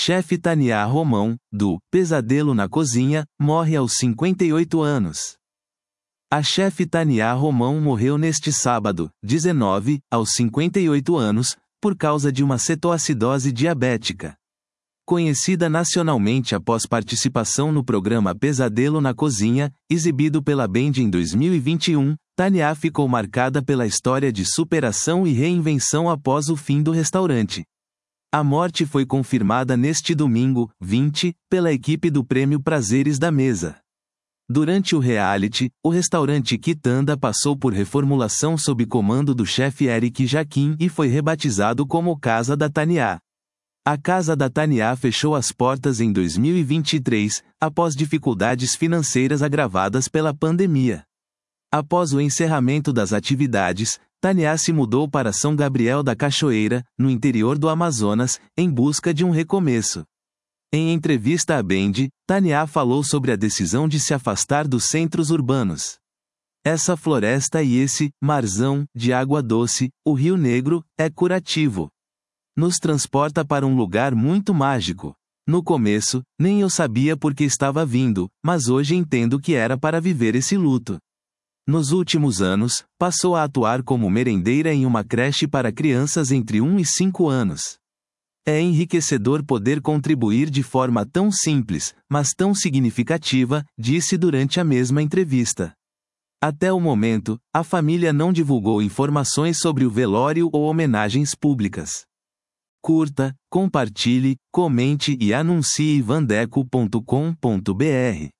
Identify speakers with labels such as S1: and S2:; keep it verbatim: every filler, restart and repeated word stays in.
S1: Chefe Tânia Romão, do Pesadelo na Cozinha, morre aos cinquenta e oito anos. A chefe Tânia Romão morreu neste sábado, dezenove, aos cinquenta e oito anos, por causa de uma cetoacidose diabética. Conhecida nacionalmente após participação no programa Pesadelo na Cozinha, exibido pela Band em dois mil e vinte e um, Tânia ficou marcada pela história de superação e reinvenção após o fim do restaurante. A morte foi confirmada neste domingo, vinte, pela equipe do prêmio Prazeres da Mesa. Durante o reality, o restaurante Quitanda passou por reformulação sob comando do chefe Eric Jaquim e foi rebatizado como Casa da Tânia. A Casa da Tânia fechou as portas em dois mil e vinte e três, após dificuldades financeiras agravadas pela pandemia. Após o encerramento das atividades, Tânia se mudou para São Gabriel da Cachoeira, no interior do Amazonas, em busca de um recomeço. Em entrevista à Band, Tânia falou sobre a decisão de se afastar dos centros urbanos. Essa floresta e esse marzão de água doce, o Rio Negro, é curativo. Nos transporta para um lugar muito mágico. No começo, nem eu sabia por que estava vindo, mas hoje entendo que era para viver esse luto. Nos últimos anos, passou a atuar como merendeira em uma creche para crianças entre um e cinco anos. É enriquecedor poder contribuir de forma tão simples, mas tão significativa, disse durante a mesma entrevista. Até o momento, a família não divulgou informações sobre o velório ou homenagens públicas. Curta, compartilhe, comente e anuncie vandeco ponto com ponto br.